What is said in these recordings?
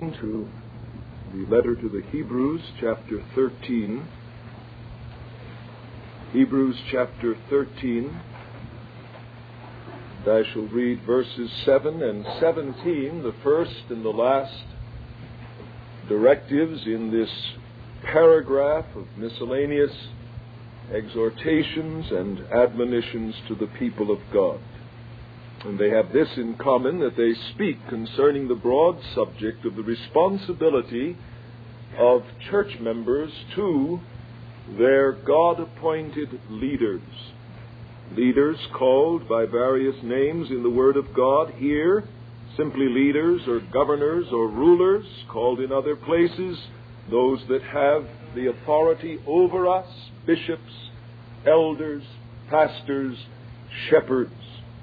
To the letter to the Hebrews, chapter 13. Hebrews chapter 13. And I shall read verses 7 and 17, the first and the last directives in this paragraph of miscellaneous exhortations and admonitions to the people of God. And they have this in common, that they speak concerning the broad subject of the responsibility of church members to their God-appointed leaders. Leaders called by various names in the Word of God here, simply leaders or governors or rulers, called in other places those that have the authority over us, bishops, elders, pastors, shepherds.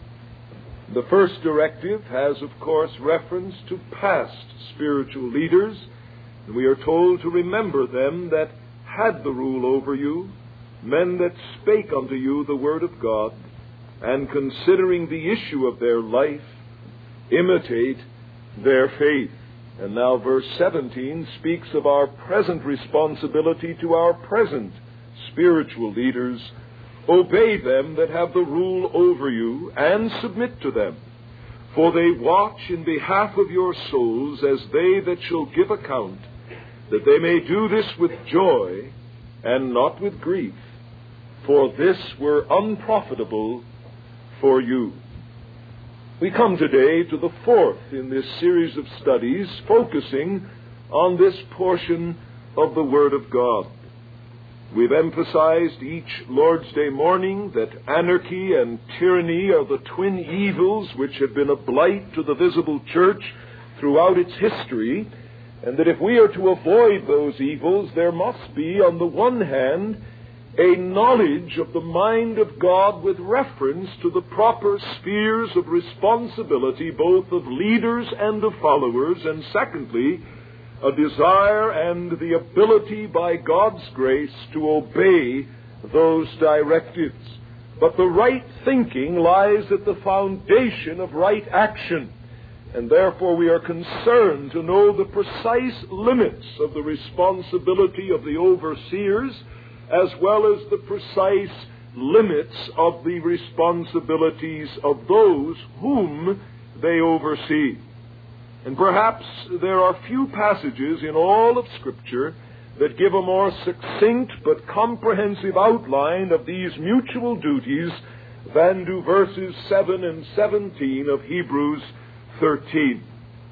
The first directive has, of course, reference to past spiritual leaders, and we are told to remember them that had the rule over you, men that spake unto you the word of God, and considering the issue of their life, imitate their faith. And now verse 17 speaks of our present responsibility to our present spiritual leaders. Obey them that have the rule over you, and submit to them. For they watch in behalf of your souls as they that shall give account, that they may do this with joy, and not with grief. For this were unprofitable for you. We come today to the fourth in this series of studies, focusing on this portion of the Word of God. We've emphasized each Lord's Day morning that anarchy and tyranny are the twin evils which have been a blight to the visible church throughout its history, and that if we are to avoid those evils, there must be, on the one hand, a knowledge of the mind of God with reference to the proper spheres of responsibility, both of leaders and of followers, and secondly, a desire and the ability by God's grace to obey those directives. But the right thinking lies at the foundation of right action, and therefore we are concerned to know the precise limits of the responsibility of the overseers, as well as the precise limits of the responsibilities of those whom they oversee. And perhaps there are few passages in all of Scripture that give a more succinct but comprehensive outline of these mutual duties than do verses 7 and 17 of Hebrews 13.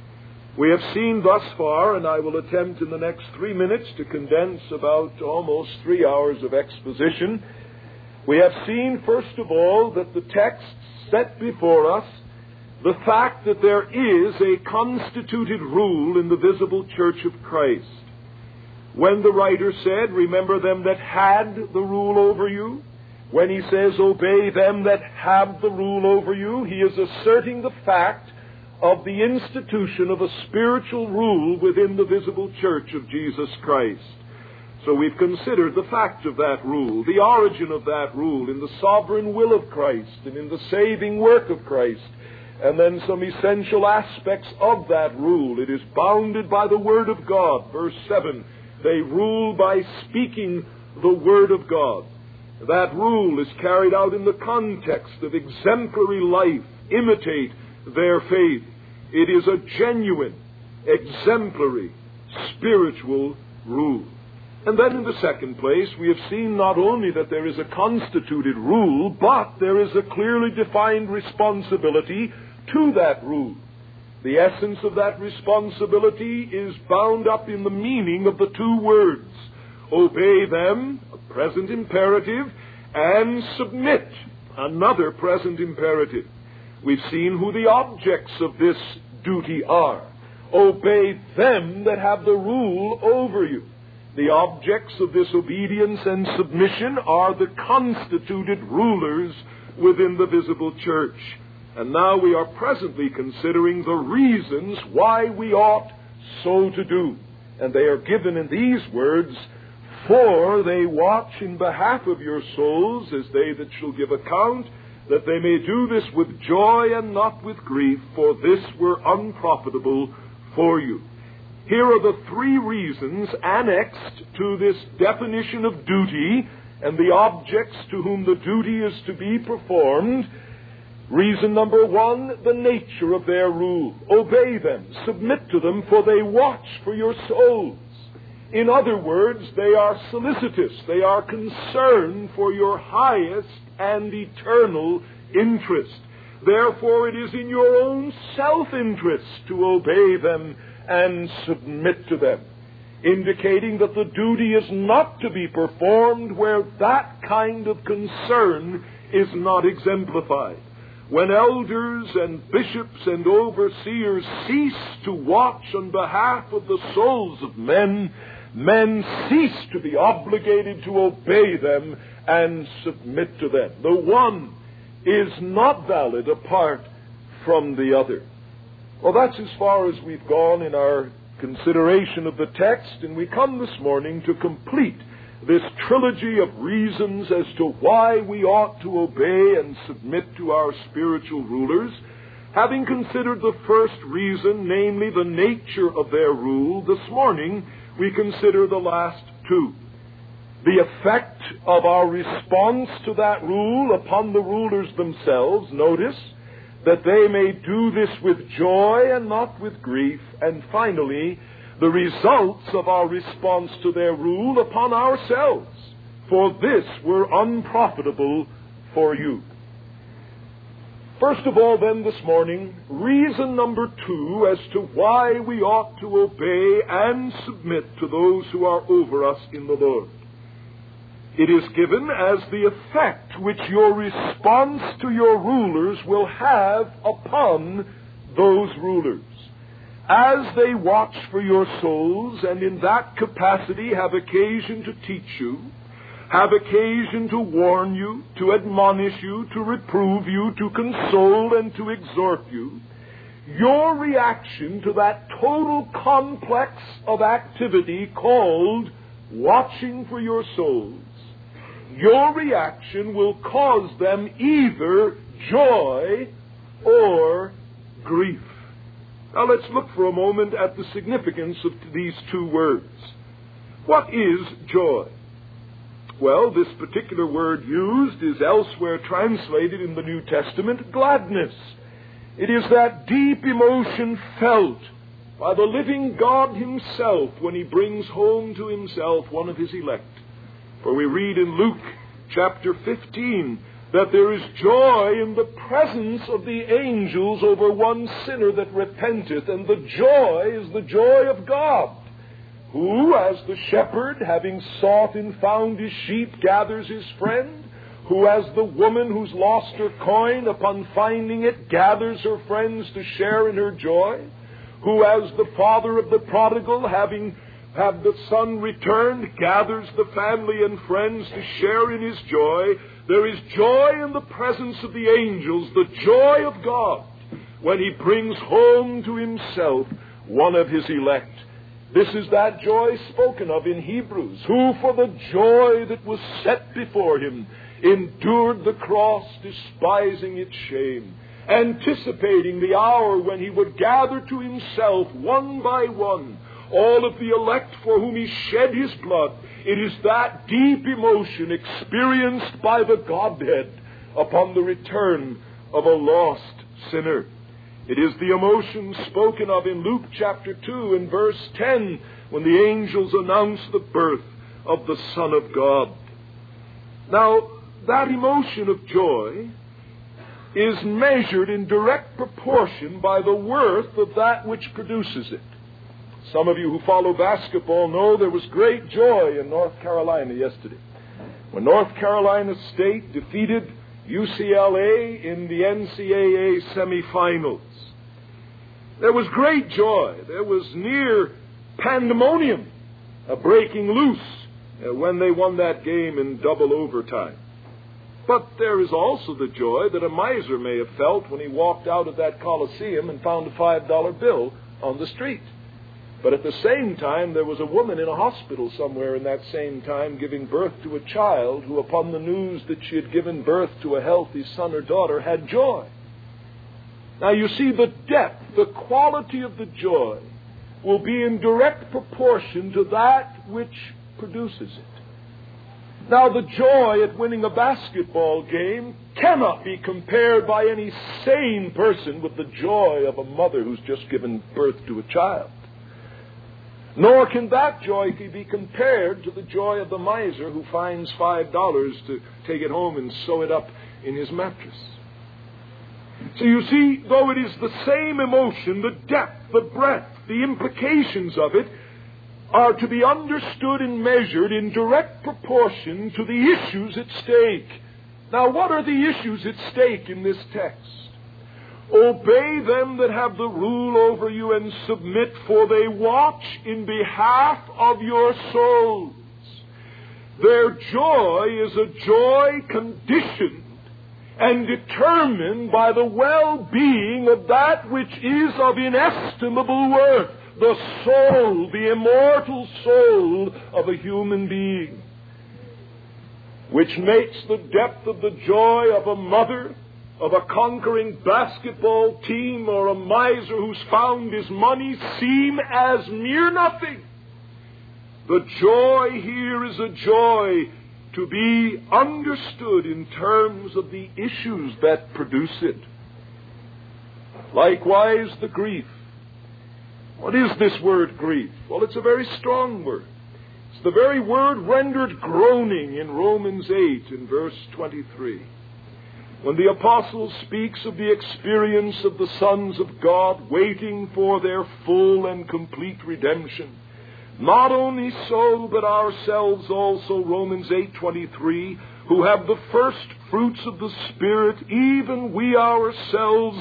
We have seen thus far, and I will attempt in the next 3 minutes to condense about almost 3 hours of exposition. We have seen, first of all, that the text set before us the fact that there is a constituted rule in the visible church of Christ. When the writer said, remember them that had the rule over you, when he says, obey them that have the rule over you, he is asserting the fact of the institution of a spiritual rule within the visible church of Jesus Christ. So we've considered the fact of that rule, the origin of that rule in the sovereign will of Christ and in the saving work of Christ, and then some essential aspects of that rule. It is bounded by the Word of God. Verse 7, they rule by speaking the Word of God. That rule is carried out in the context of exemplary life. Imitate their faith. It is a genuine, exemplary, spiritual rule. And then in the second place, we have seen not only that there is a constituted rule, but there is a clearly defined responsibility to that rule. The essence of that responsibility is bound up in the meaning of the two words. Obey them, a present imperative, and submit, another present imperative. We've seen who the objects of this duty are. Obey them that have the rule over you. The objects of this obedience and submission are the constituted rulers within the visible church. And now we are presently considering the reasons why we ought so to do. And they are given in these words, for they watch in behalf of your souls as they that shall give account, that they may do this with joy and not with grief, for this were unprofitable for you. Here are the three reasons annexed to this definition of duty and the objects to whom the duty is to be performed. Reason number one, the nature of their rule. Obey them, submit to them, for they watch for your souls. In other words, they are solicitous. They are concerned for your highest and eternal interest. Therefore, it is in your own self-interest to obey them and submit to them, indicating that the duty is not to be performed where that kind of concern is not exemplified. When elders and bishops and overseers cease to watch on behalf of the souls of men, men cease to be obligated to obey them and submit to them. The one is not valid apart from the other. Well, that's as far as we've gone in our consideration of the text, and we come this morning to complete this trilogy of reasons as to why we ought to obey and submit to our spiritual rulers. Having considered the first reason, namely the nature of their rule, this morning we consider the last two. The effect of our response to that rule upon the rulers themselves. Notice that they may do this with joy and not with grief. And finally, the results of our response to their rule upon ourselves. For this were unprofitable for you. First of all, then, this morning, reason number two as to why we ought to obey and submit to those who are over us in the Lord. It is given as the effect which your response to your rulers will have upon those rulers. As they watch for your souls, and in that capacity have occasion to teach you, have occasion to warn you, to admonish you, to reprove you, to console and to exhort you, your reaction to that total complex of activity called watching for your souls, your reaction will cause them either joy or grief. Now let's look for a moment at the significance of these two words. What is joy? Well, this particular word used is elsewhere translated in the New Testament gladness. It is that deep emotion felt by the living God himself when he brings home to himself one of his elect. For we read in Luke chapter 15 that there is joy in the presence of the angels over one sinner that repenteth, and the joy is the joy of God, who, as the shepherd, having sought and found his sheep, gathers his friend, who, as the woman who's lost her coin, upon finding it, gathers her friends to share in her joy, who, as the father of the prodigal, having had the son returned, gathers the family and friends to share in his joy. There is joy in the presence of the angels, the joy of God, when he brings home to himself one of his elect. This is that joy spoken of in Hebrews, who for the joy that was set before him endured the cross, despising its shame, anticipating the hour when he would gather to himself one by one all of the elect for whom he shed his blood. It is that deep emotion experienced by the Godhead upon the return of a lost sinner. It is the emotion spoken of in Luke chapter 2 and verse 10 when the angels announce the birth of the Son of God. Now, that emotion of joy is measured in direct proportion by the worth of that which produces it. Some of you who follow basketball know there was great joy in North Carolina yesterday when North Carolina State defeated UCLA in the NCAA semifinals. There was great joy. There was near pandemonium breaking loose when they won that game in double overtime. But there is also the joy that a miser may have felt when he walked out of that Coliseum and found a $5 bill on the street. But at the same time, there was a woman in a hospital somewhere in that same time giving birth to a child who, upon the news that she had given birth to a healthy son or daughter, had joy. Now you see the depth, the quality of the joy will be in direct proportion to that which produces it. Now, the joy at winning a basketball game cannot be compared by any sane person with the joy of a mother who's just given birth to a child. Nor can that joy be compared to the joy of the miser who finds $5 to take it home and sew it up in his mattress. So you see, though it is the same emotion, the depth, the breadth, the implications of it are to be understood and measured in direct proportion to the issues at stake. Now, what are the issues at stake in this text? Obey them that have the rule over you and submit, for they watch in behalf of your souls. Their joy is a joy conditioned and determined by the well-being of that which is of inestimable worth, the soul, the immortal soul of a human being, which makes the depth of the joy of a mother, of a conquering basketball team, or a miser who's found his money seem as mere nothing. The joy here is a joy to be understood in terms of the issues that produce it. Likewise, the grief. What is this word grief? Well, it's a very strong word. It's the very word rendered groaning in Romans 8 in verse 23. When the apostle speaks of the experience of the sons of God waiting for their full and complete redemption, not only so, but ourselves also, Romans 8:23, who have the first fruits of the Spirit, even we ourselves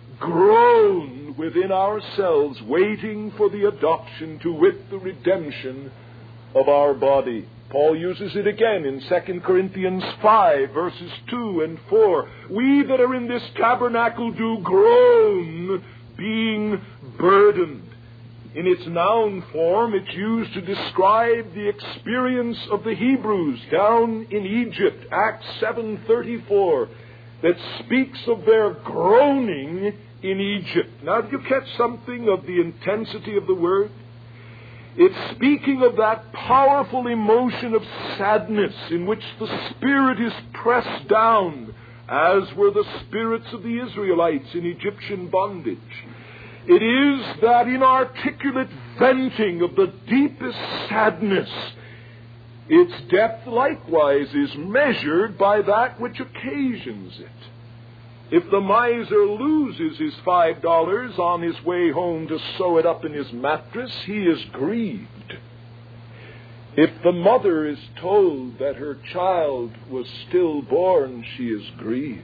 groan within ourselves, waiting for the adoption, to wit, the redemption of our body. Paul uses it again in 2 Corinthians 5, verses 2 and 4. We that are in this tabernacle do groan, being burdened. In its noun form, it's used to describe the experience of the Hebrews down in Egypt, Acts 7:34, that speaks of their groaning in Egypt. Now, do you catch something of the intensity of the word? It's speaking of that powerful emotion of sadness in which the spirit is pressed down, as were the spirits of the Israelites in Egyptian bondage. It is that inarticulate venting of the deepest sadness. Its depth likewise is measured by that which occasions it. If the miser loses his $5 on his way home to sew it up in his mattress, he is grieved. If the mother is told that her child was stillborn, she is grieved.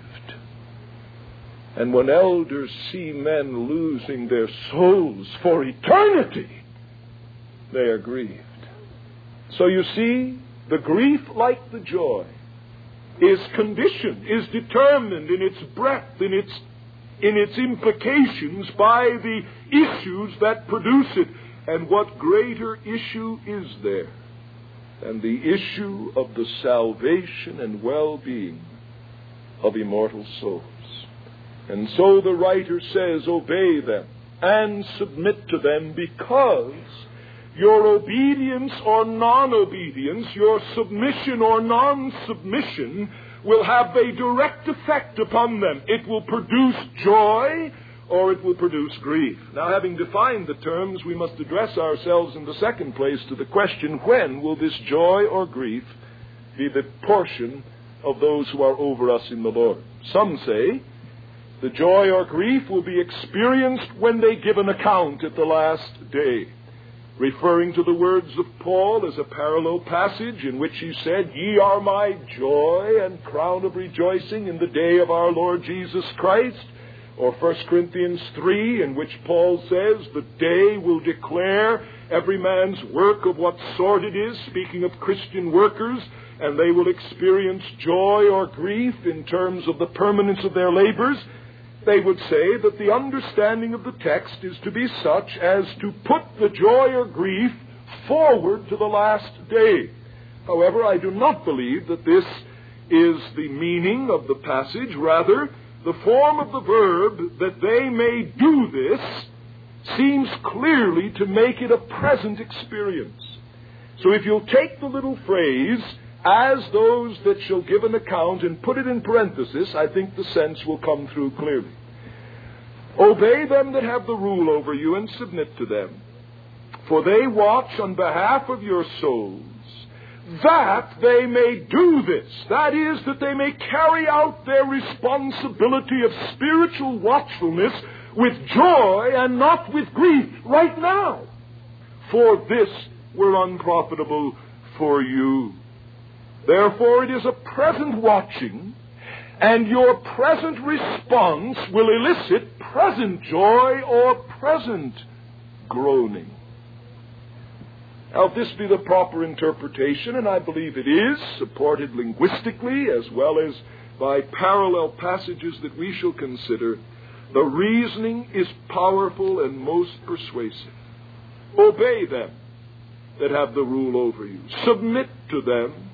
And when elders see men losing their souls for eternity, they are grieved. So you see, the grief, like the joy, is conditioned, is determined in its breadth, in its implications by the issues that produce it. And what greater issue is there than the issue of the salvation and well-being of immortal souls? And so the writer says, obey them and submit to them, because your obedience or non-obedience, your submission or non-submission, will have a direct effect upon them. It will produce joy or it will produce grief. Now, having defined the terms, we must address ourselves in the second place to the question, when will this joy or grief be the portion of those who are over us in the Lord? Some say the joy or grief will be experienced when they give an account at the last day, referring to the words of Paul as a parallel passage in which he said, "Ye are my joy and crown of rejoicing in the day of our Lord Jesus Christ." Or 1 Corinthians 3, in which Paul says, "The day will declare every man's work of what sort it is," speaking of Christian workers, "and they will experience joy or grief in terms of the permanence of their labors." They would say that the understanding of the text is to be such as to put the joy or grief forward to the last day. However, I do not believe that this is the meaning of the passage. Rather, the form of the verb, "that they may do this," seems clearly to make it a present experience. So if you'll take the little phrase, as those that shall give an account, and put it in parenthesis, I think the sense will come through clearly. Obey them that have the rule over you, and submit to them. For they watch on behalf of your souls, that they may do this. That is, that they may carry out their responsibility of spiritual watchfulness with joy and not with grief right now. For this were unprofitable for you. Therefore it is a present watching, and your present response will elicit present joy or present groaning. Now, if this be the proper interpretation, and I believe it is, supported linguistically as well as by parallel passages that we shall consider, the reasoning is powerful and most persuasive. Obey them that have the rule over you. Submit to them.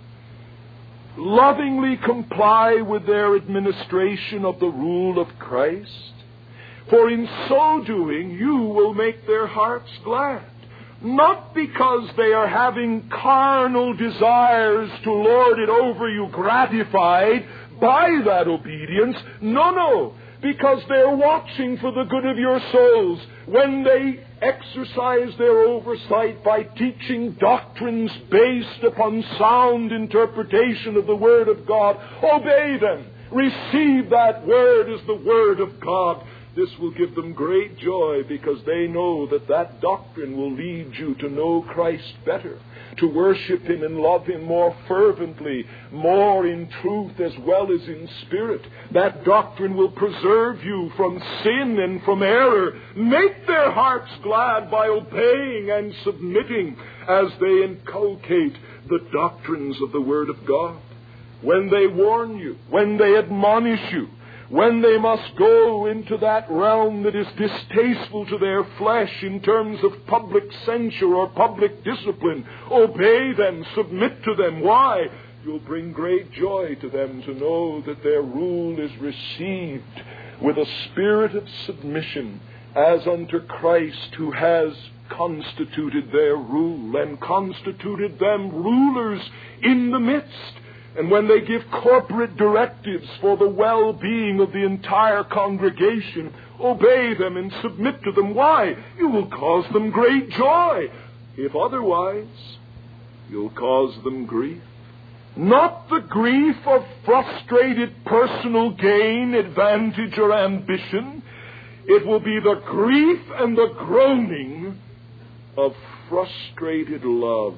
Lovingly comply with their administration of the rule of Christ. For in so doing, you will make their hearts glad. Not because they are having carnal desires to lord it over you, gratified by that obedience. No. Because they're watching for the good of your souls. When they exercise their oversight by teaching doctrines based upon sound interpretation of the Word of God, obey them. Receive that Word as the Word of God. This will give them great joy because they know that that doctrine will lead you to know Christ better, to worship Him and love Him more fervently, more in truth as well as in spirit. That doctrine will preserve you from sin and from error. Make their hearts glad by obeying and submitting as they inculcate the doctrines of the Word of God. When they warn you, when they admonish you, when they must go into that realm that is distasteful to their flesh in terms of public censure or public discipline, obey them, submit to them. Why? You'll bring great joy to them to know that their rule is received with a spirit of submission as unto Christ, who has constituted their rule and constituted them rulers in the midst. And when they give corporate directives for the well-being of the entire congregation, obey them and submit to them. Why? You will cause them great joy. If otherwise, you'll cause them grief. Not the grief of frustrated personal gain, advantage, or ambition. It will be the grief and the groaning of frustrated love.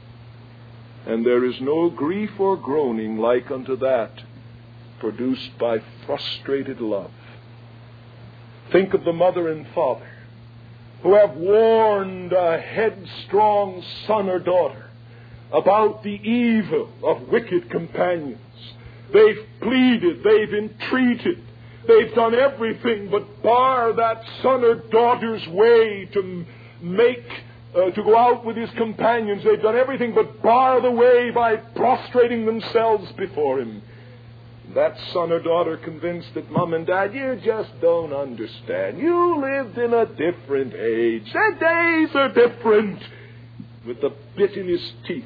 And there is no grief or groaning like unto that produced by frustrated love. Think of the mother and father who have warned a headstrong son or daughter about the evil of wicked companions. They've pleaded, they've entreated, they've done everything but bar that son or daughter's way to go out with his companions. They've done everything but bar the way by prostrating themselves before him. That son or daughter convinced that Mom and Dad, you just don't understand. You lived in a different age. The days are different. With the bit in his teeth,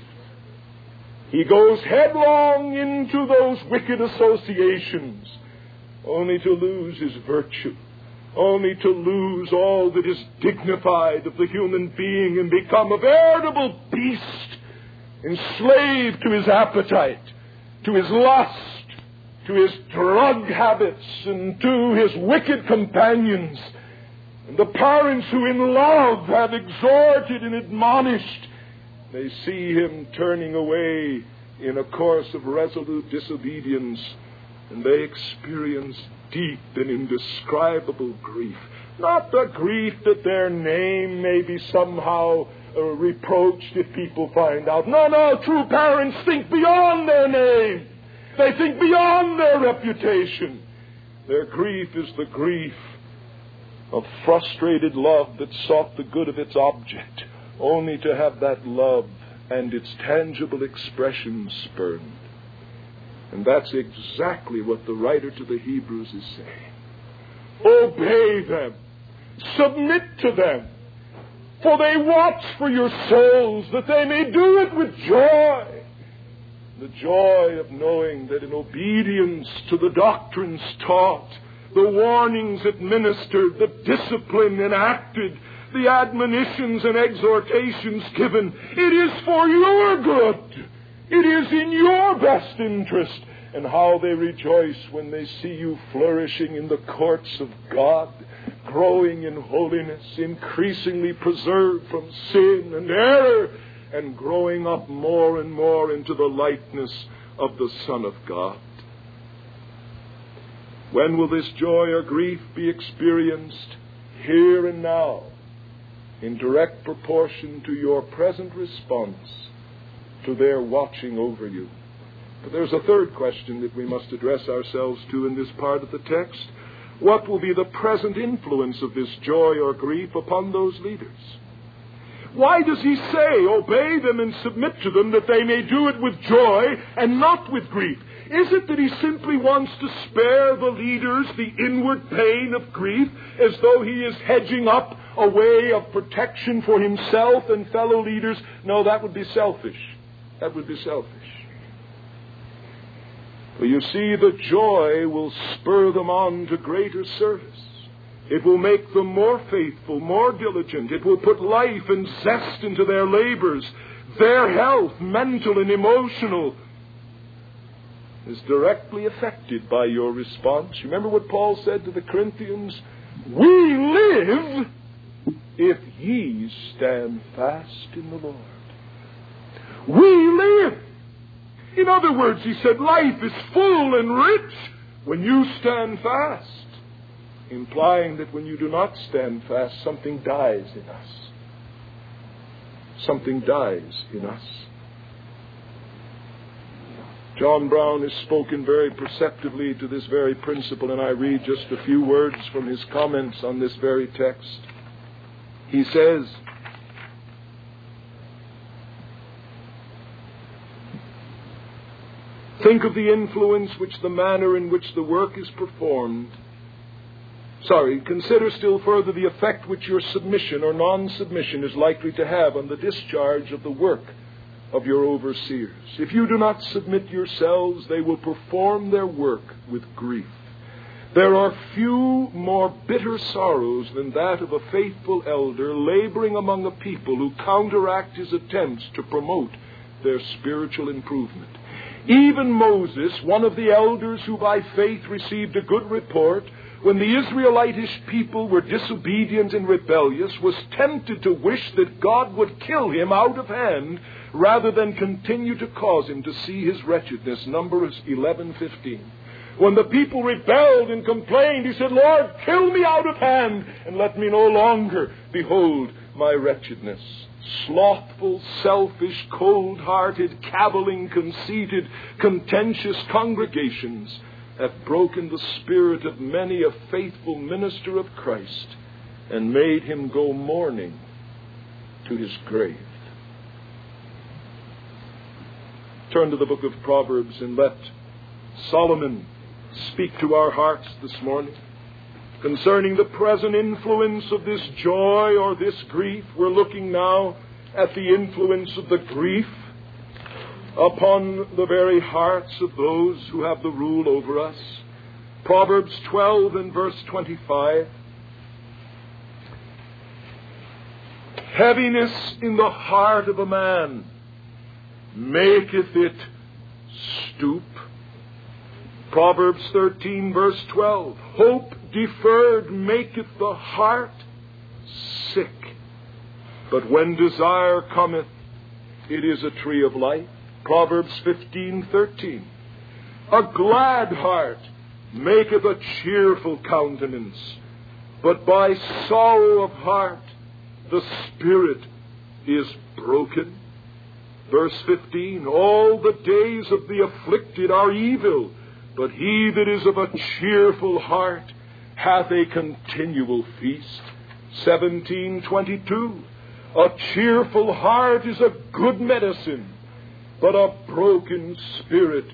he goes headlong into those wicked associations, only to lose his virtue, only to lose all that is dignified of the human being and become a veritable beast, enslaved to his appetite, to his lust, to his drug habits, and to his wicked companions. And the parents who in love have exhorted and admonished, they see him turning away in a course of resolute disobedience, and they experience deep and indescribable grief. Not the grief that their name may be somehow reproached if people find out. No, true parents think beyond their name. They think beyond their reputation. Their grief is the grief of frustrated love that sought the good of its object, only to have that love and its tangible expression spurned. And that's exactly what the writer to the Hebrews is saying. Obey them. Submit to them, for they watch for your souls, that they may do it with joy. The joy of knowing that in obedience to the doctrines taught, the warnings administered, the discipline enacted, the admonitions and exhortations given, it is for your good. It is in your best interest. And how they rejoice when they see you flourishing in the courts of God, growing in holiness, increasingly preserved from sin and error, and growing up more and more into the likeness of the Son of God. When will this joy or grief be experienced? Here and now, in direct proportion to your present response to their watching over you. But there's a third question that we must address ourselves to in this part of the text. What will be the present influence of this joy or grief upon those leaders? Why does he say, obey them and submit to them, that they may do it with joy and not with grief? Is it that he simply wants to spare the leaders the inward pain of grief, as though he is hedging up a way of protection for himself and fellow leaders? No, that would be selfish. That would be selfish. For you see, the joy will spur them on to greater service. It will make them more faithful, more diligent. It will put life and zest into their labors. Their health, mental and emotional, is directly affected by your response. Remember what Paul said to the Corinthians? We live if ye stand fast in the Lord. We live. In other words, he said, life is full and rich when you stand fast, implying that when you do not stand fast, something dies in us. Something dies in us. John Brown has spoken very perceptively to this very principle, and I read just a few words from his comments on this very text. He says, think of the influence which the manner in which the work is performed. Consider still further the effect which your submission or non-submission is likely to have on the discharge of the work of your overseers. If you do not submit yourselves, they will perform their work with grief. There are few more bitter sorrows than that of a faithful elder laboring among a people who counteract his attempts to promote their spiritual improvement. Even Moses, one of the elders who by faith received a good report, when the Israelitish people were disobedient and rebellious, was tempted to wish that God would kill him out of hand rather than continue to cause him to see his wretchedness. Numbers 11:15. When the people rebelled and complained, he said, Lord, kill me out of hand and let me no longer behold my wretchedness. Slothful, selfish, cold-hearted, cavilling, conceited, contentious congregations have broken the spirit of many a faithful minister of Christ and made him go mourning to his grave. Turn to the book of Proverbs and let Solomon speak to our hearts this morning concerning the present influence of this joy or this grief. We're looking now at the influence of the grief upon the very hearts of those who have the rule over us. Proverbs 12 and verse 25. Heaviness in the heart of a man maketh it stoop. Proverbs 13 verse 12. Hope deferred maketh the heart sick, but when desire cometh, it is a tree of life. Proverbs 15:13. A glad heart maketh a cheerful countenance, but by sorrow of heart the spirit is broken. Verse 15. All the days of the afflicted are evil, but he that is of a cheerful heart hath a continual feast. 17:22. A cheerful heart is a good medicine, but a broken spirit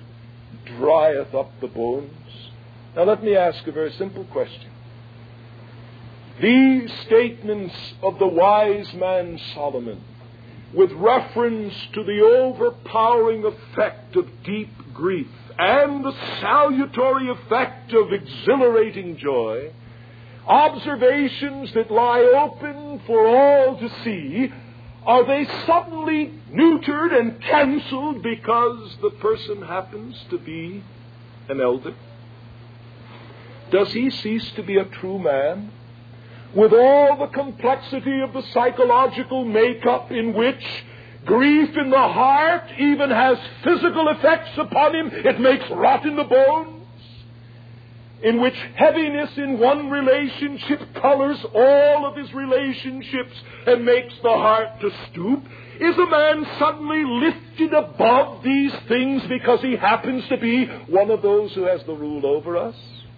drieth up the bones. Now let me ask a very simple question. these statements of the wise man Solomon, with reference to the overpowering effect of deep grief and the salutary effect of exhilarating joy, observations that lie open for all to see, are they suddenly neutered and cancelled because the person happens to be an elder? Does he cease to be a true man? With all the complexity of the psychological makeup in which grief in the heart even has physical effects upon him, it makes rot in the bones, in which heaviness in one relationship colors all of his relationships and makes the heart to stoop, is a man suddenly lifted above these things because he happens to be one of those who has the rule over us?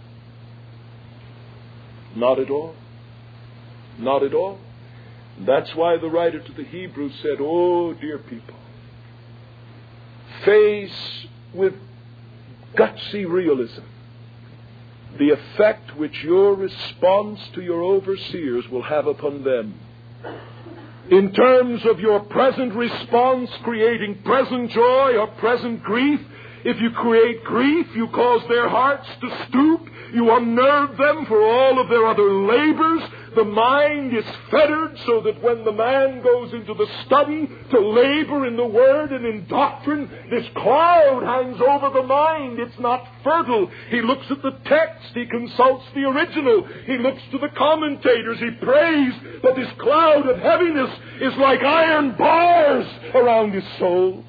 Not at all. Not at all. That's why the writer to the Hebrews said, "Oh, dear people, face with gutsy realism the effect which your response to your overseers will have upon them. In terms of your present response creating present joy or present grief, if you create grief, you cause their hearts to stoop, you unnerve them for all of their other labors. The mind is fettered so that when the man goes into the study to labor in the Word and in doctrine, this cloud hangs over the mind. It's not fertile. He looks at the text. He consults the original. He looks to the commentators. He prays. But this cloud of heaviness is like iron bars around his soul.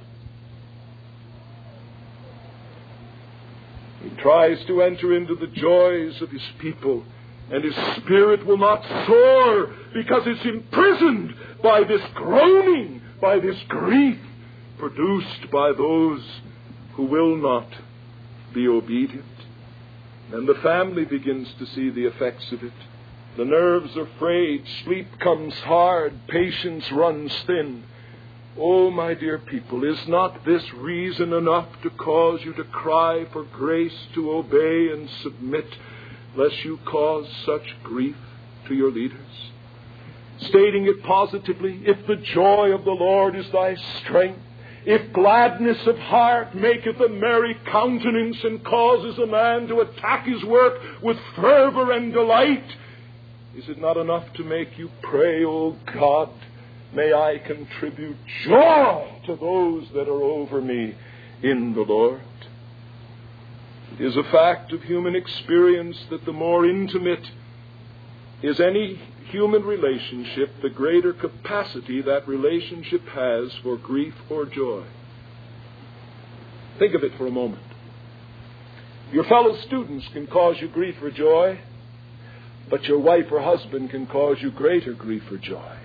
He tries to enter into the joys of his people, and his spirit will not soar because it's imprisoned by this groaning, by this grief produced by those who will not be obedient. And the family begins to see the effects of it. The nerves are frayed, sleep comes hard, patience runs thin. Oh, my dear people, is not this reason enough to cause you to cry for grace to obey and submit, lest you cause such grief to your leaders? Stating it positively, if the joy of the Lord is thy strength, if gladness of heart maketh a merry countenance and causes a man to attack his work with fervor and delight, is it not enough to make you pray, O God, may I contribute joy to those that are over me in the Lord? It is a fact of human experience that the more intimate is any human relationship, the greater capacity that relationship has for grief or joy. Think of it for a moment. Your fellow students can cause you grief or joy, but your wife or husband can cause you greater grief or joy.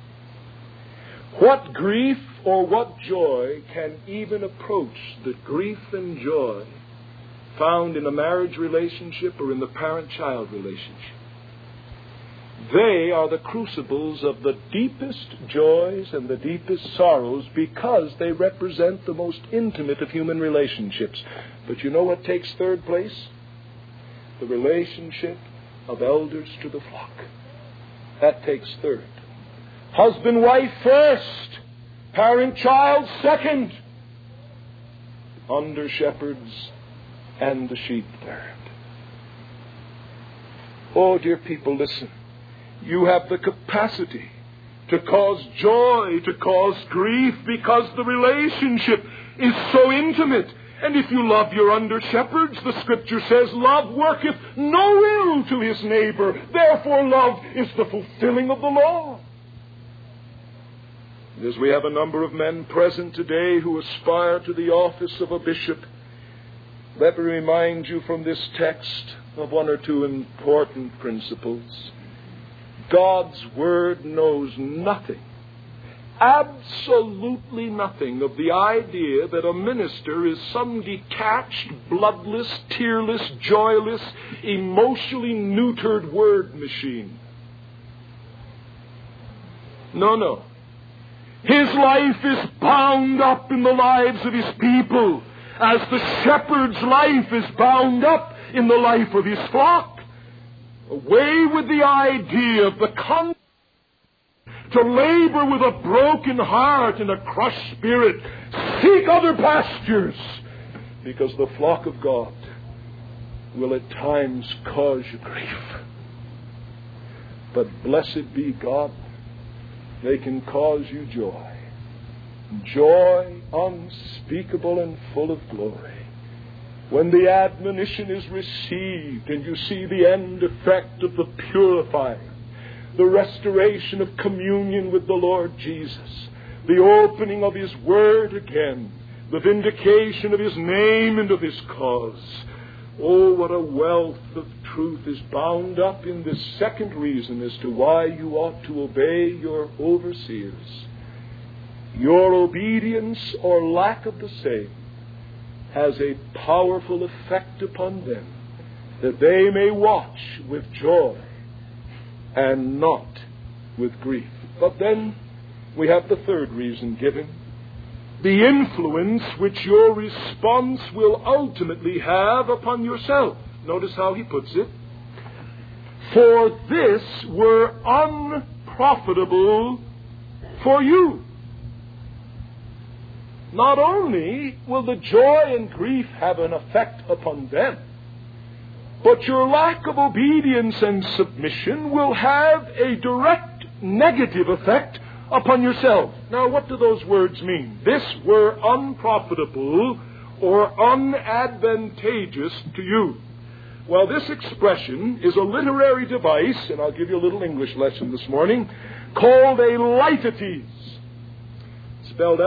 What grief or what joy can even approach the grief and joy found in a marriage relationship or in the parent-child relationship? They are the crucibles of the deepest joys and the deepest sorrows because they represent the most intimate of human relationships. But you know what takes third place? The relationship of elders to the flock. That takes third. Husband-wife first. Parent-child second. Under-shepherds and the sheep third. Oh, dear people, listen. You have the capacity to cause joy, to cause grief, because the relationship is so intimate. And if you love your under-shepherds, the Scripture says, love worketh no ill to his neighbor. Therefore, love is the fulfilling of the law. As we have a number of men present today who aspire to the office of a bishop, let me remind you from this text of one or two important principles. God's Word knows nothing, absolutely nothing, of the idea that a minister is some detached, bloodless, tearless, joyless, emotionally neutered word machine. No. His life is bound up in the lives of his people, as the shepherd's life is bound up in the life of his flock. Away with the idea of the to labor with a broken heart and a crushed spirit. Seek other pastures, because the flock of God will at times cause you grief. But blessed be God, they can cause you joy. Joy unspeakable and full of glory. When the admonition is received and you see the end effect of the purifying, the restoration of communion with the Lord Jesus, the opening of His Word again, the vindication of His name and of His cause. Oh, what a wealth of truth is bound up in this second reason as to why you ought to obey your overseers. Your obedience or lack of the same has a powerful effect upon them, that they may watch with joy and not with grief. But then we have the third reason given, the influence which your response will ultimately have upon yourself. Notice how he puts it. For this were unprofitable for you. Not only will the joy and grief have an effect upon them, but your lack of obedience and submission will have a direct negative effect upon yourself. Now, what do those words mean? This were unprofitable or unadvantageous to you. Well, this expression is a literary device, and I'll give you a little English lesson this morning, called a litotes. Spelled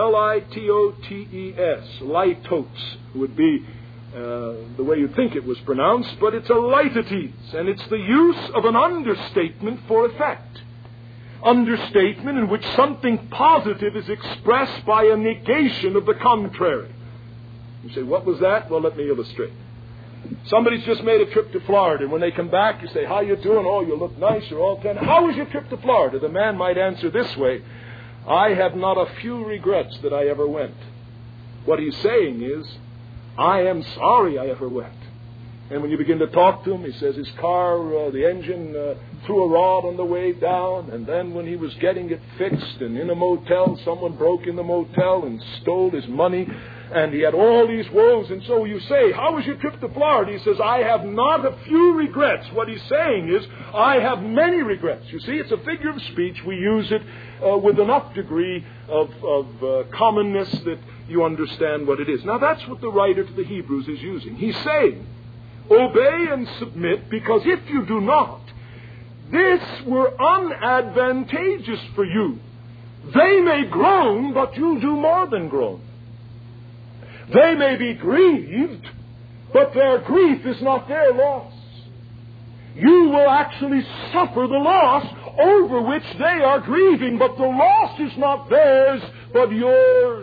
Litotes. Litotes would be the way you'd think it was pronounced, but it's a litotes, and it's the use of an understatement for effect. Understatement in which something positive is expressed by a negation of the contrary. You say, what was that? Well, let me illustrate. Somebody's just made a trip to Florida, and when they come back, you say, how you doing? Oh, you look nice, you're all done. How was your trip to Florida? The man might answer this way, I have not a few regrets that I ever went. What he's saying is, I am sorry I ever went. And when you begin to talk to him, he says his car, the engine threw a rod on the way down, and then when he was getting it fixed and in a motel, someone broke in the motel and stole his money, and he had all these woes. And so you say, how was your trip to Florida? He says, I have not a few regrets. What he's saying is, I have many regrets. You see, it's a figure of speech. We use it with enough degree of commonness that you understand what it is. Now, that's what the writer to the Hebrews is using. He's saying, obey and submit, because if you do not, this were unadvantageous for you. They may groan, but you do more than groan. They may be grieved, but their grief is not their loss. You will actually suffer the loss over which they are grieving, but the loss is not theirs, but yours.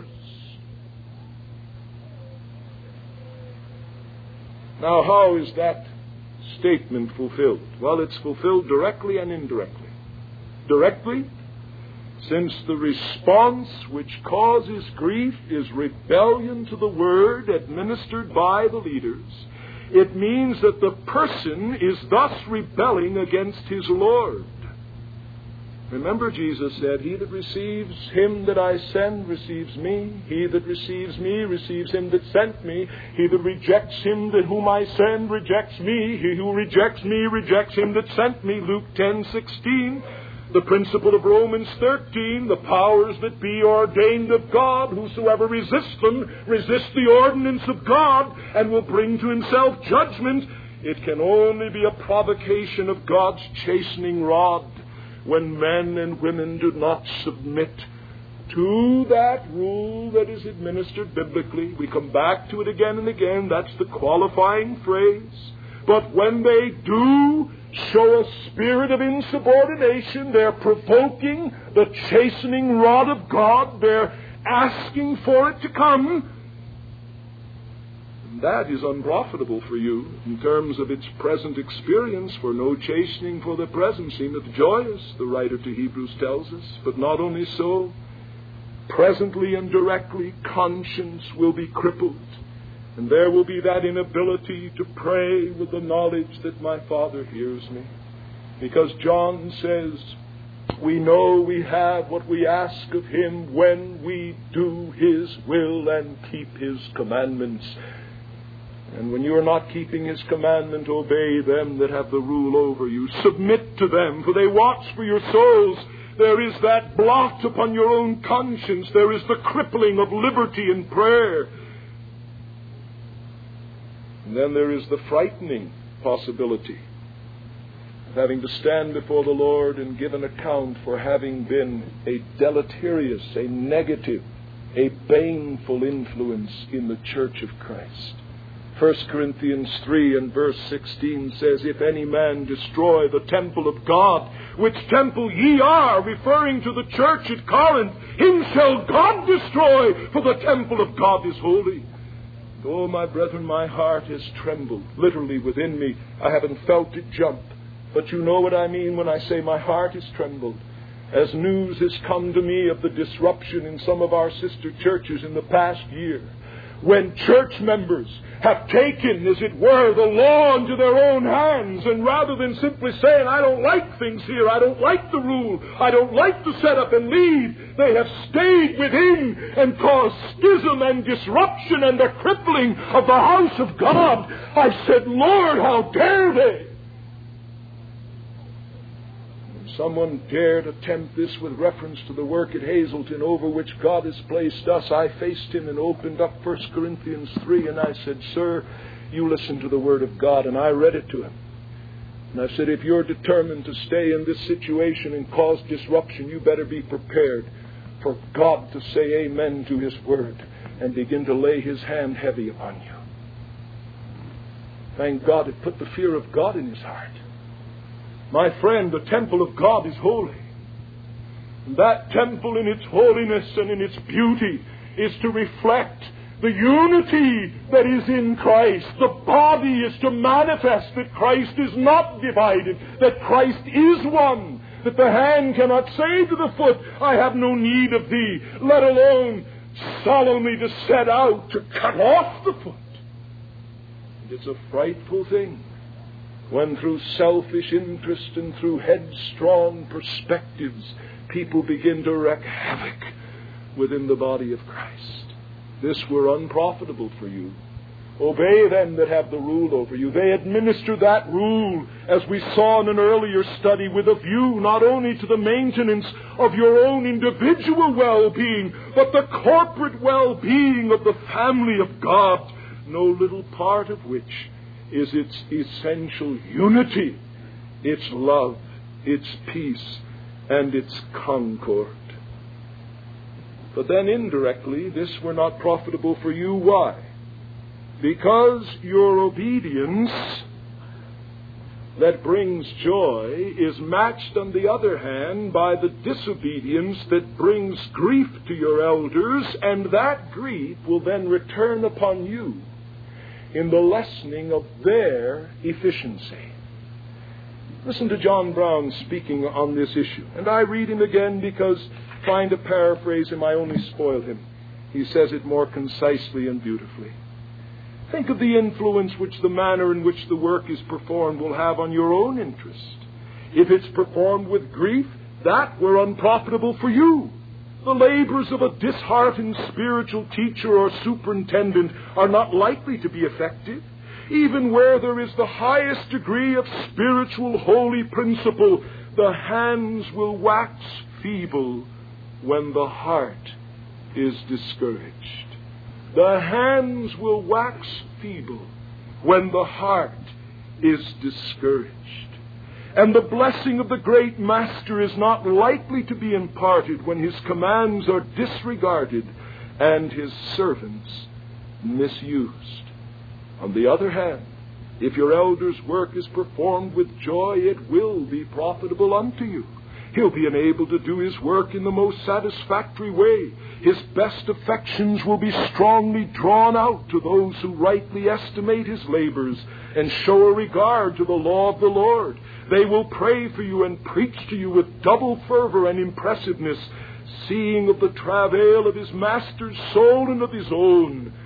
Now, how is that statement fulfilled? Well, it's fulfilled directly and indirectly. Directly, since the response which causes grief is rebellion to the word administered by the leaders, it means that the person is thus rebelling against his Lord. Remember, Jesus said, he that receives him that I send receives me. He that receives me receives him that sent me. He that rejects him that whom I send rejects me. He who rejects me rejects him that sent me. Luke 10:16. The principle of Romans 13, the powers that be ordained of God. Whosoever resists them resists the ordinance of God and will bring to himself judgment. It can only be a provocation of God's chastening rod when men and women do not submit to that rule that is administered biblically. We come back to it again and again. That's the qualifying phrase. But when they do show a spirit of insubordination, they're provoking the chastening rod of God. They're asking for it to come. That is unprofitable for you in terms of its present experience, for no chastening for the present seemeth joyous, the writer to Hebrews tells us. But not only so, presently and directly conscience will be crippled, and there will be that inability to pray with the knowledge that my Father hears me. Because John says, we know we have what we ask of Him when we do His will and keep His commandments. And when you are not keeping His commandment, obey them that have the rule over you. Submit to them, for they watch for your souls. There is that blot upon your own conscience. There is the crippling of liberty in prayer. And then there is the frightening possibility of having to stand before the Lord and give an account for having been a deleterious, a negative, a baneful influence in the church of Christ. 1 Corinthians 3 and verse 16 says, if any man destroy the temple of God, which temple ye are, referring to the church at Corinth, him shall God destroy, for the temple of God is holy. And oh, my brethren, my heart has trembled, literally within me. I haven't felt it jump, but you know what I mean when I say my heart has trembled. As news has come to me of the disruption in some of our sister churches in the past year, when church members have taken, as it were, the law into their own hands, and rather than simply saying, I don't like things here, I don't like the rule, I don't like the setup and leave, they have stayed within and caused schism and disruption and the crippling of the house of God. I said, Lord, how dare they? Someone dared attempt this with reference to the work at Hazleton over which God has placed us. I faced him and opened up 1 Corinthians 3 and I said, Sir, you listen to the Word of God. And I read it to him. And I said, if you're determined to stay in this situation and cause disruption, you better be prepared for God to say amen to His Word and begin to lay His hand heavy upon you. Thank God it put the fear of God in his heart. My friend, the temple of God is holy. And that temple in its holiness and in its beauty is to reflect the unity that is in Christ. The body is to manifest that Christ is not divided, that Christ is one, that the hand cannot say to the foot, I have no need of thee, let alone solemnly to set out to cut off the foot. And it's a frightful thing when through selfish interest and through headstrong perspectives, people begin to wreak havoc within the body of Christ. This were unprofitable for you. Obey them that have the rule over you. They administer that rule, as we saw in an earlier study, with a view not only to the maintenance of your own individual well-being, but the corporate well-being of the family of God, no little part of which is its essential unity, its love, its peace, and its concord. But then indirectly, this were not profitable for you. Why? Because your obedience that brings joy is matched, on the other hand, by the disobedience that brings grief to your elders, and that grief will then return upon you in the lessening of their efficiency. Listen to John Brown speaking on this issue. And I read him again because trying to paraphrase him, I only spoil him. He says it more concisely and beautifully. Think of the influence which the manner in which the work is performed will have on your own interest. If it's performed with grief, that were unprofitable for you. The labors of a disheartened spiritual teacher or superintendent are not likely to be effective. Even where there is the highest degree of spiritual holy principle, the hands will wax feeble when the heart is discouraged. The hands will wax feeble when the heart is discouraged. And the blessing of the great Master is not likely to be imparted when His commands are disregarded and His servants misused. On the other hand, if your elder's work is performed with joy, it will be profitable unto you. He'll be enabled to do his work in the most satisfactory way. His best affections will be strongly drawn out to those who rightly estimate his labors and show a regard to the law of the Lord. They will pray for you and preach to you with double fervor and impressiveness, seeing of the travail of his master's soul and of his own.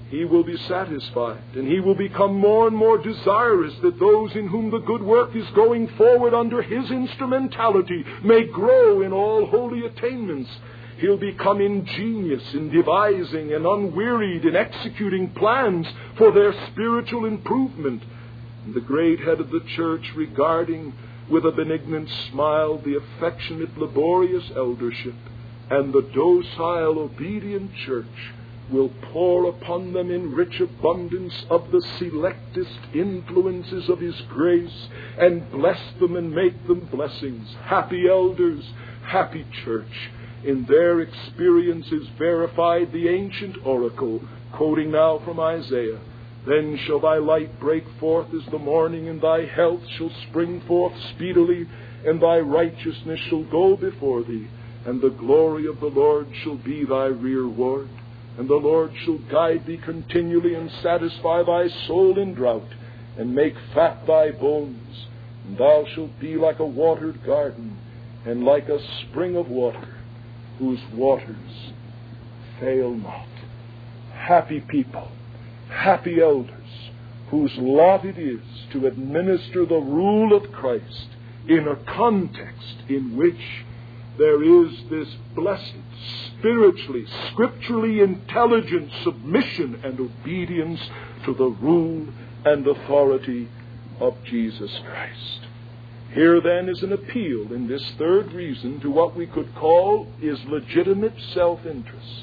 he will be satisfied, and he will become more and more desirous that those in whom the good work is going forward under his instrumentality may grow in all holy attainments. He'll become ingenious in devising and unwearied in executing plans for their spiritual improvement. And the great head of the church, regarding with a benignant smile the affectionate, laborious eldership and the docile, obedient church, will pour upon them in rich abundance of the selectest influences of his grace, and bless them and make them blessings. Happy elders, happy church. In their experience is verified the ancient oracle, quoting now from Isaiah, "Then shall thy light break forth as the morning, and thy health shall spring forth speedily, and thy righteousness shall go before thee, and the glory of the Lord shall be thy rearward. And the Lord shall guide thee continually, and satisfy thy soul in drought, and make fat thy bones. And thou shalt be like a watered garden, and like a spring of water, whose waters fail not." Happy people, happy elders, whose lot it is to administer the rule of Christ in a context in which there is this blessed, spiritually, scripturally intelligent submission and obedience to the rule and authority of Jesus Christ. Here then is an appeal in this third reason to what we could call is legitimate self-interest.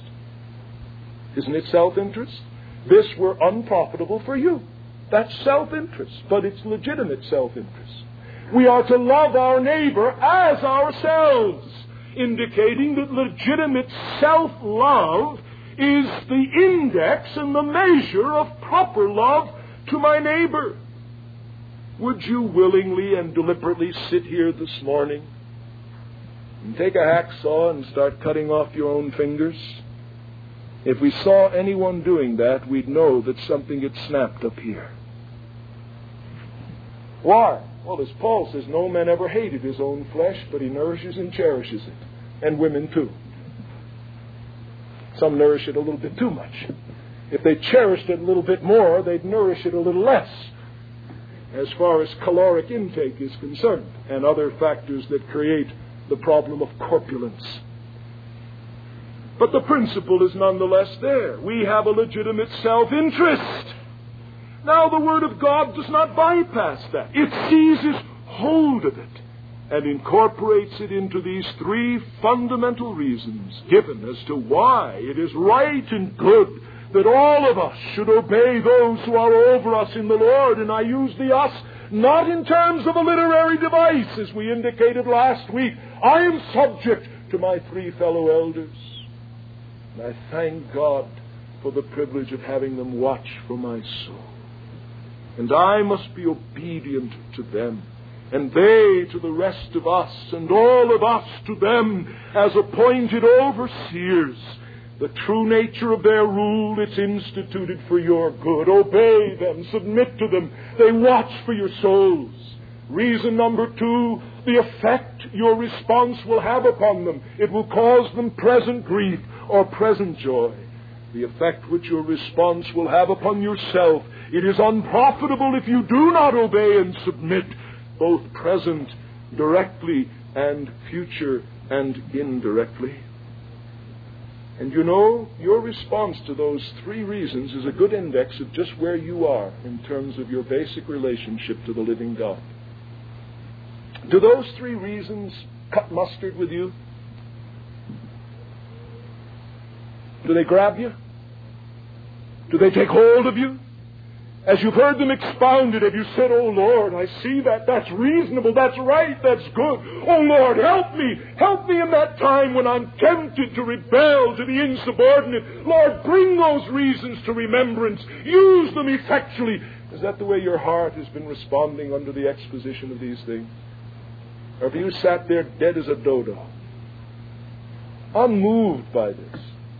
Isn't it self-interest? This were unprofitable for you. That's self-interest, but it's legitimate self-interest. We are to love our neighbor as ourselves, indicating that legitimate self-love is the index and the measure of proper love to my neighbor. Would you willingly and deliberately sit here this morning and take a hacksaw and start cutting off your own fingers? If we saw anyone doing that, we'd know that something had snapped up here. Why? Well, as Paul says, no man ever hated his own flesh, but he nourishes and cherishes it. And women too. Some nourish it a little bit too much. If they cherished it a little bit more, they'd nourish it a little less, as far as caloric intake is concerned, and other factors that create the problem of corpulence. But the principle is nonetheless there. We have a legitimate self-interest. Now, the Word of God does not bypass that. It seizes hold of it and incorporates it into these three fundamental reasons given as to why it is right and good that all of us should obey those who are over us in the Lord. And I use the us not in terms of a literary device, as we indicated last week. I am subject to my three fellow elders. And I thank God for the privilege of having them watch for my soul. And I must be obedient to them, and they to the rest of us, and all of us to them as appointed overseers. The true nature of their rule, it's instituted for your good. Obey them, submit to them. They watch for your souls. Reason number 2, the effect your response will have upon them. It will cause them present grief or present joy. The effect which your response will have upon yourself. It is unprofitable if you do not obey and submit, both present, directly, and future and indirectly. And you know, your response to those three reasons is a good index of just where you are in terms of your basic relationship to the living God. Do those three reasons cut mustard with you? Do they grab you? Do they take hold of you? As you've heard them expounded, have you said, "Oh Lord, I see that. That's reasonable. That's right. That's good. Oh Lord, help me. Help me in that time when I'm tempted to rebel, to be insubordinate. Lord, bring those reasons to remembrance. Use them effectually." Is that the way your heart has been responding under the exposition of these things? Or have you sat there dead as a dodo, unmoved by this?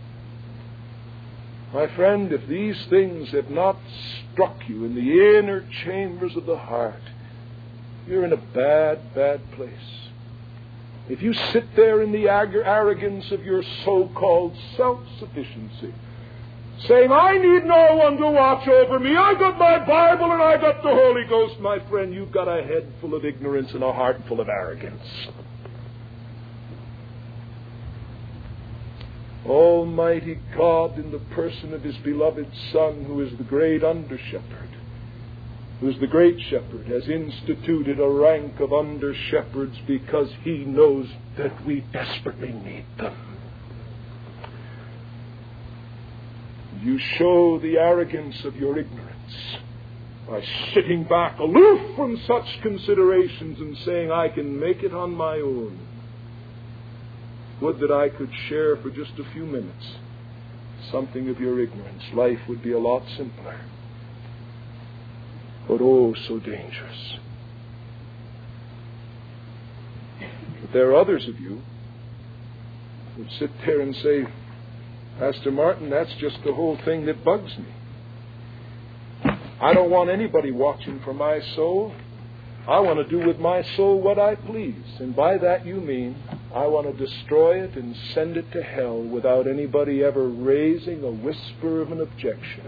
My friend, if these things have not struck you in the inner chambers of the heart, you're in a bad, bad place. If you sit there in the arrogance of your so-called self-sufficiency, saying, I need no one to watch over me. I got my Bible and I got the Holy Ghost. My friend, you've got a head full of ignorance and a heart full of arrogance. Almighty God, in the person of His beloved Son, who is the great under-shepherd, who is the great shepherd, has instituted a rank of under-shepherds because He knows that we desperately need them. You show the arrogance of your ignorance by sitting back aloof from such considerations and saying, I can make it on my own. Would that I could share for just a few minutes something of your ignorance. Life would be a lot simpler. But oh, so dangerous. But there are others of you who would sit there and say, Pastor Martin, that's just the whole thing that bugs me. I don't want anybody watching for my soul. I want to do with my soul what I please. And by that you mean I want to destroy it and send it to hell without anybody ever raising a whisper of an objection.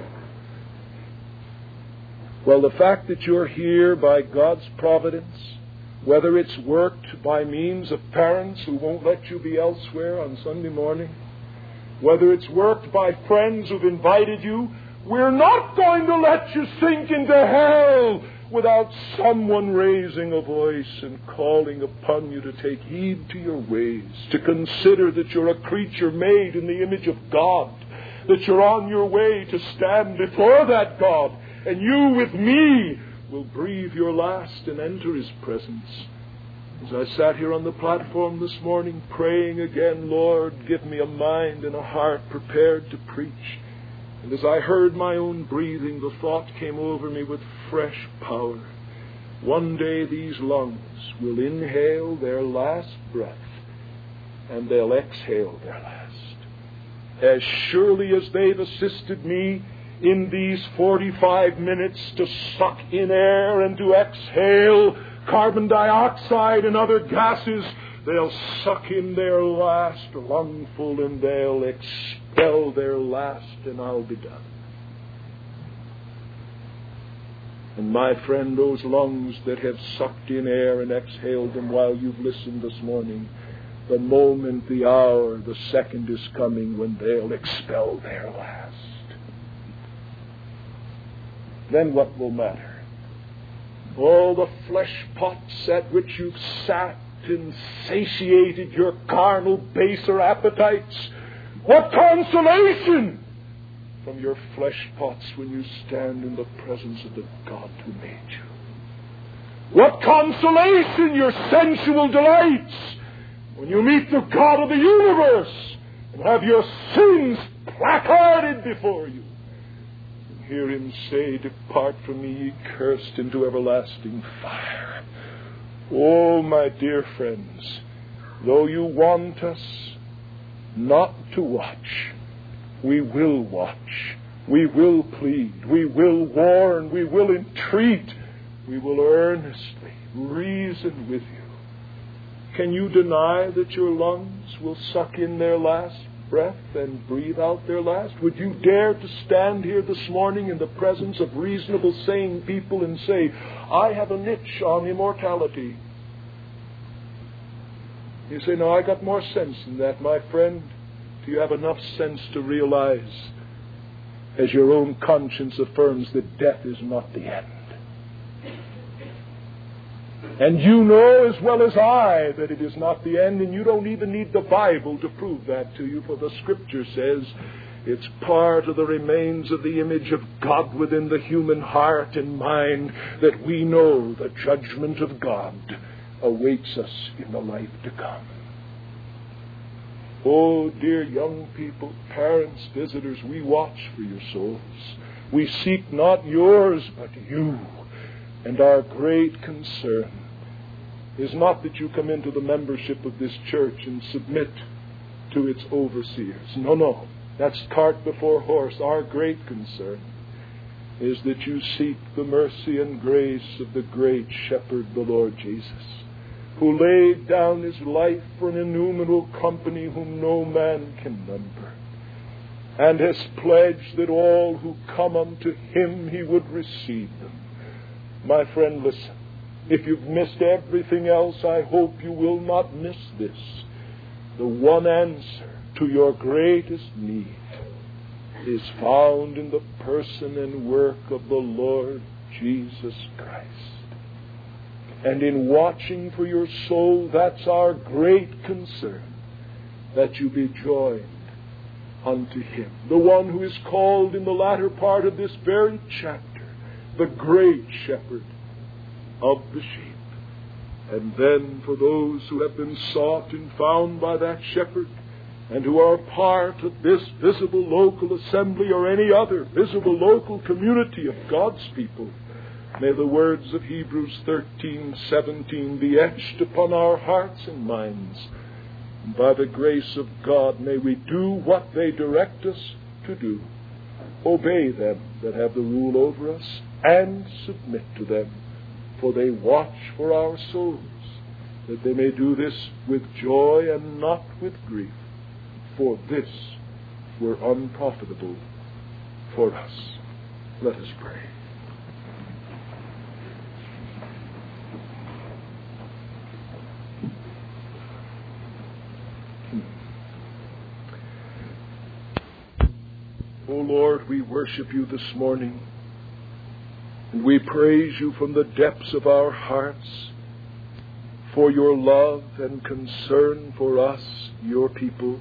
Well, the fact that you're here by God's providence, whether it's worked by means of parents who won't let you be elsewhere on Sunday morning, whether it's worked by friends who've invited you, we're not going to let you sink into hell without someone raising a voice and calling upon you to take heed to your ways, to consider that you're a creature made in the image of God, that you're on your way to stand before that God, and you with me will breathe your last and enter His presence. As I sat here on the platform this morning praying again, Lord, give me a mind and a heart prepared to preach. And as I heard my own breathing, the thought came over me with fresh power. One day these lungs will inhale their last breath and they'll exhale their last. As surely as they've assisted me in these 45 minutes to suck in air and to exhale carbon dioxide and other gases, they'll suck in their last lungful and they'll expel their last, and I'll be done. And my friend, those lungs that have sucked in air and exhaled them while you've listened this morning, the moment, the hour, the second is coming when they'll expel their last. Then what will matter? All the flesh pots at which you've sat and satiated your carnal, baser appetites. What consolation from your flesh pots when you stand in the presence of the God who made you. What consolation your sensual delights when you meet the God of the universe and have your sins placarded before you. Hear Him say, depart from me, ye cursed, into everlasting fire. Oh, my dear friends, though you want us not to watch, we will watch, we will plead, we will warn, we will entreat, we will earnestly reason with you. Can you deny that your lungs will suck in their last breath and breathe out their last? Would you dare to stand here this morning in the presence of reasonable, sane people and say, I have a niche on immortality? You say, no, I got more sense than that. My friend, do you have enough sense to realize, as your own conscience affirms, that death is not the end? And you know as well as I that it is not the end, and you don't even need the Bible to prove that to you, for the Scripture says it's part of the remains of the image of God within the human heart and mind that we know the judgment of God awaits us in the life to come. Oh, dear young people, parents, visitors, we watch for your souls. We seek not yours, but you. And our great concern is not that you come into the membership of this church and submit to its overseers. No. That's cart before horse. Our great concern is that you seek the mercy and grace of the great shepherd, the Lord Jesus, who laid down His life for an innumerable company whom no man can number. and has pledged that all who come unto Him He would receive them. My friend, listen. If you've missed everything else, I hope you will not miss this. The one answer to your greatest need is found in the person and work of the Lord Jesus Christ. And in watching for your soul, that's our great concern, that you be joined unto Him, the one who is called in the latter part of this very chapter the great shepherd of the sheep. And then for those who have been sought and found by that shepherd, and who are part of this visible local assembly or any other visible local community of God's people, may the words of Hebrews 13:17 be etched upon our hearts and minds. And by the grace of God, may we do what they direct us to do. Obey them that have the rule over us, and submit to them, for they watch for our souls, that they may do this with joy and not with grief, for this were unprofitable for us. Let us pray. O Lord, we worship you this morning, and we praise you from the depths of our hearts for your love and concern for us, your people,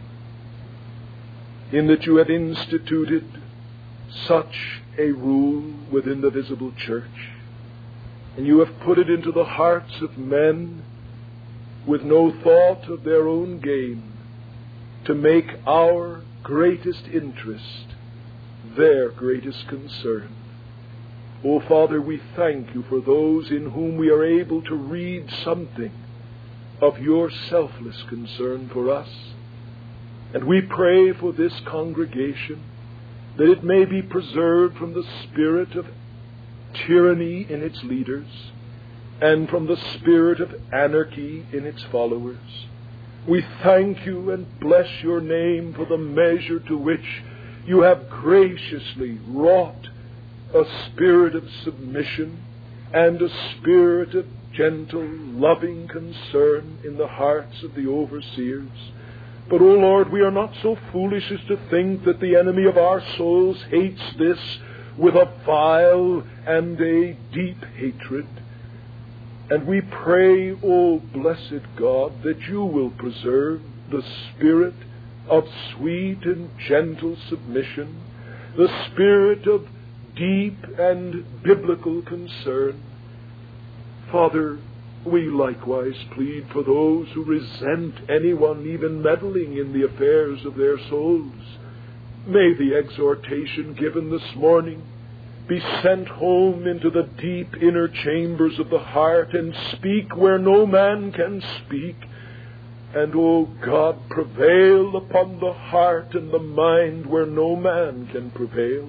in that you have instituted such a rule within the visible church, and you have put it into the hearts of men with no thought of their own gain, to make our greatest interest their greatest concern. O Father, we thank you for those in whom we are able to read something of your selfless concern for us. And we pray for this congregation, that it may be preserved from the spirit of tyranny in its leaders, and from the spirit of anarchy in its followers. We thank you and bless your name for the measure to which you have graciously wrought a spirit of submission and a spirit of gentle, loving concern in the hearts of the overseers. But, O Lord, we are not so foolish as to think that the enemy of our souls hates this with a vile and a deep hatred. And we pray, O blessed God, that you will preserve the spirit of sweet and gentle submission, the spirit of deep and biblical concern. Father, we likewise plead for those who resent anyone even meddling in the affairs of their souls. May the exhortation given this morning be sent home into the deep inner chambers of the heart, and speak where no man can speak. And, O God, prevail upon the heart and the mind where no man can prevail.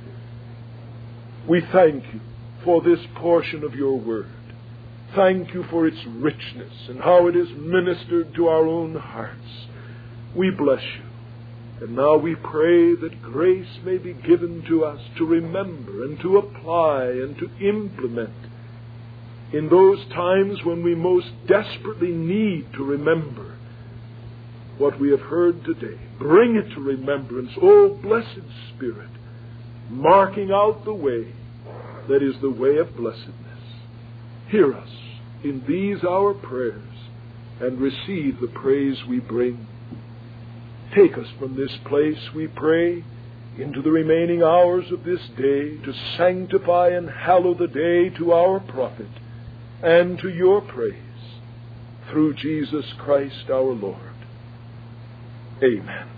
We thank you for this portion of your word. Thank you for its richness and how it is ministered to our own hearts. We bless you. And now we pray that grace may be given to us to remember and to apply and to implement in those times when we most desperately need to remember what we have heard today. Bring it to remembrance, O blessed Spirit, marking out the way that is the way of blessedness. Hear us in these our prayers and receive the praise we bring. Take us from this place, we pray, into the remaining hours of this day, to sanctify and hallow the day to our profit and to your praise, through Jesus Christ our Lord. Amen.